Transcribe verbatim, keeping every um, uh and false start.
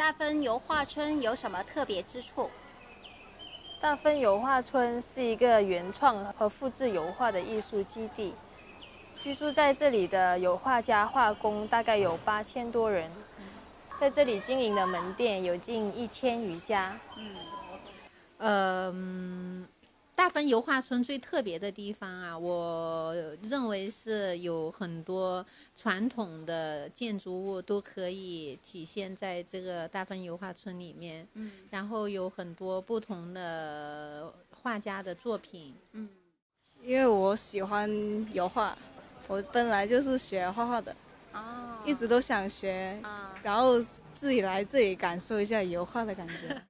大分油画村有什么特别之处？ 大分油画村是一个原创和复制油画的艺术基地，居住在这里的油画家、画工大概有八千多人，在这里经营的门店有近一千余家。 嗯，呃，嗯大分油画村最特别的地方啊，我认为是有很多传统的建筑物都可以体现在这个大分油画村里面。嗯，然后有很多不同的画家的作品。 嗯，因为我喜欢油画，我本来就是学画画的，哦，一直都想学，啊，然后自己来这里感受一下油画的感觉。